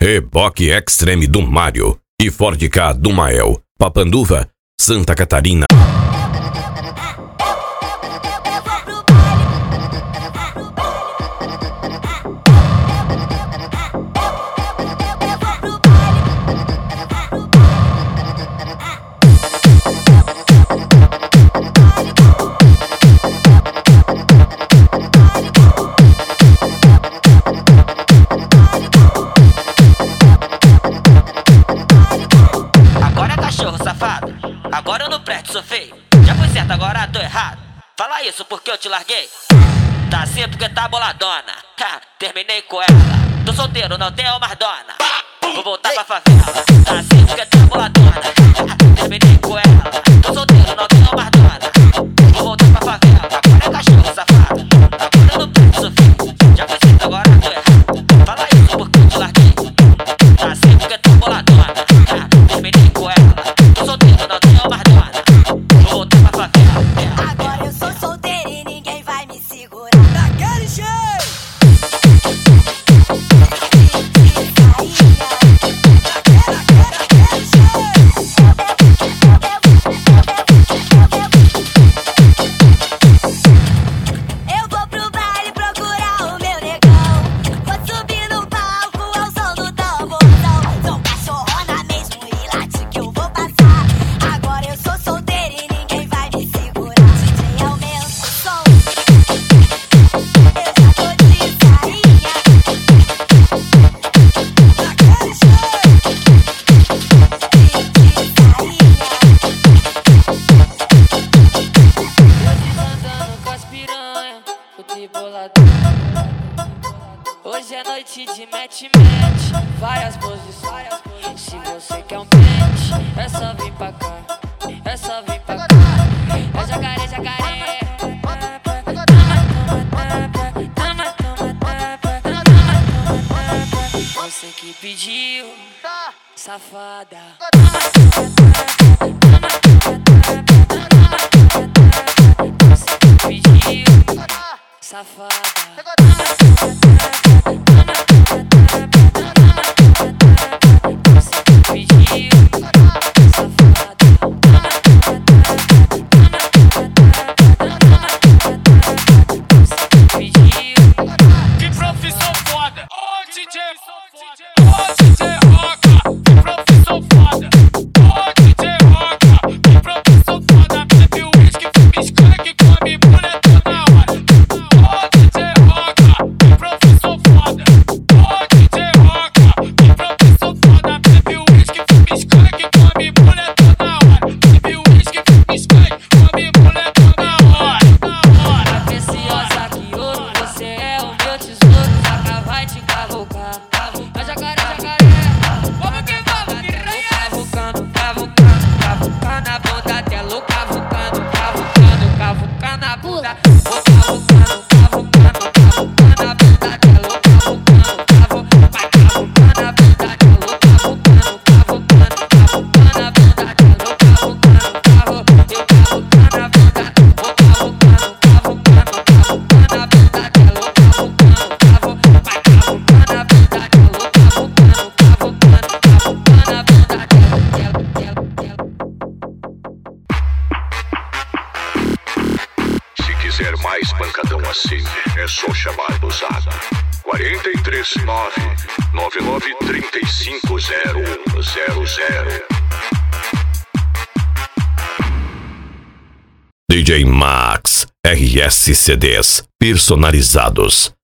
Reboque Extreme do Mário e Ford Ka do Mael, Papanduva, Santa Catarina. Agora eu não presto, sou feio. Já foi certo, agora tô errado. Fala isso porque eu te larguei. Tá assim porque tá boladona. Terminei com ela. Tô solteiro, não tenho mais dona. Vou voltar pra favela. Tá assim porque tá boladona. Terminei com ela. Tô solteiro, não tenho mais dona. Vou voltar pra favela. Agora é cachorro safado. Agora eu não presto, sou feio. Já foi certo, agora tô errado. Fala isso porque eu te larguei. Tá assim porque tá boladona. Terminei com ela. Tô solteiro, não tenho mais dona. Vou voltar pra favela. Agora eu sou solteiro e ninguém vai me segurar. Daquele jeito. Eu vou pro baile procurar o meu negão. Vou subir no palco ao som do tamborzão. Sou cachorrona mesmo e late que eu vou passar. Agora eu sou solteira e ninguém vai me segurar. DJ, aumenta o som. Eu já tô de sainha. Daquele jeito. Andando com as piranha, fute boladão. Hoje é noite de mete-mete, várias posições. Se você quer um pente, é só vir pra cá, é só vir pra cá. É jacaré, jacaré. Você que pediu, safada. Você que pediu, safada. Você que pediu, safada. Você que pediu. Que profissão foda! Ô DJ, Roca! Que profissão foda! Ô DJ Roca! Que profissão foda! Bebe uísque, fuma skunk, come mulher toda hora. Ô DJ Roca! Que profissão foda! Ô DJ Roca! Que profissão foda! Bebe uísque, fuma skunk, come mulher toda hora. Bebe uísque, fuma skunk, come mulher toda hora. Preciosa que ouro, você é o meu tesouro. Jaca vai te cavucar. A jacaré, jacaré. Vamos que vamos, piranha! Cavucando, cavucando, cavucando a bunda dela. Cavucando, cavucando, cavucando a bunda. Vou cavucando, cavucando, cavucando a bunda dela. Cavucando, cavucando, vai cavucando a bunda dela. Cavucando, cavucando, cavucando a bunda dela. Cavucando, cavucando, eu cavucando a bunda. Vou cavucando, cavucando, cavucando a bunda dela. Cavucando, cavucando, vai cavucando a bunda dela. Cavucando, cavucando, cavucando a bunda dela. Se quiser mais pancadão assim, é só chamar do Zap 439-9935-0100. DJ Max, RS CDs personalizados.